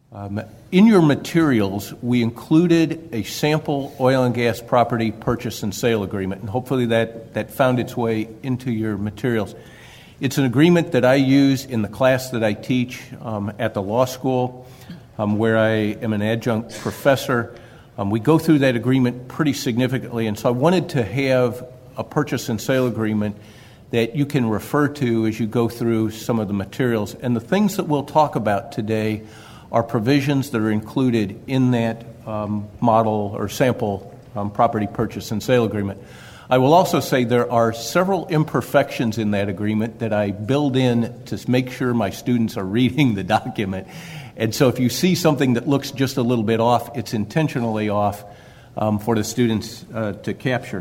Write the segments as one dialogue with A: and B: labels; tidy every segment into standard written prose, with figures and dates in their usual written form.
A: In your materials, we included a sample oil and gas property purchase and sale agreement, and hopefully that found its way into your materials. It's an agreement that I use in the class that I teach at the law school, where I am an adjunct professor. We go through that agreement pretty significantly, and so I wanted to have a purchase and sale agreement that you can refer to as you go through some of the materials. And the things that we'll talk about today are provisions that are included in that model or sample property purchase and sale agreement. I will also say there are several imperfections in that agreement that I build in to make sure my students are reading the document. And so if you see something that looks just a little bit off, it's intentionally off for the students to capture.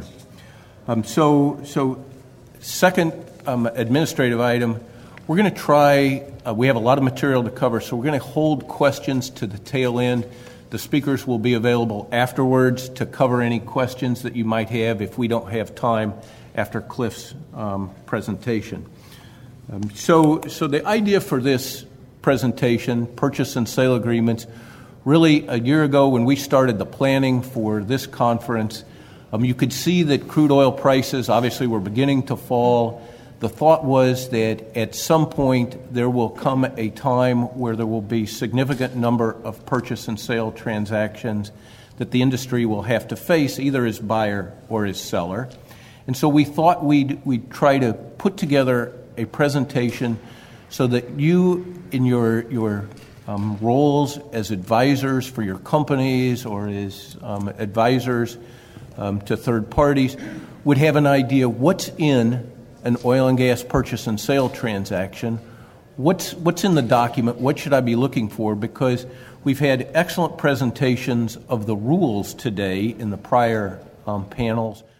A: So second administrative item, we're going to try, we have a lot of material to cover, so we're going to hold questions to the tail end. The speakers will be available afterwards to cover any questions that you might have if we don't have time after Cliff's presentation. So the idea for this presentation, purchase and sale agreements, really a year ago when we started the planning for this conference, you could see that crude oil prices obviously were beginning to fall. The thought was that at some point there will come a time where there will be significant number of purchase and sale transactions that the industry will have to face either as buyer or as seller. And so we thought we'd try to put together a presentation so that you, in your roles as advisors for your companies or as advisors to third parties, would have an idea what's in an oil and gas purchase and sale transaction, what's in the document, what should I be looking for, because we've had excellent presentations of the rules today in the prior panels.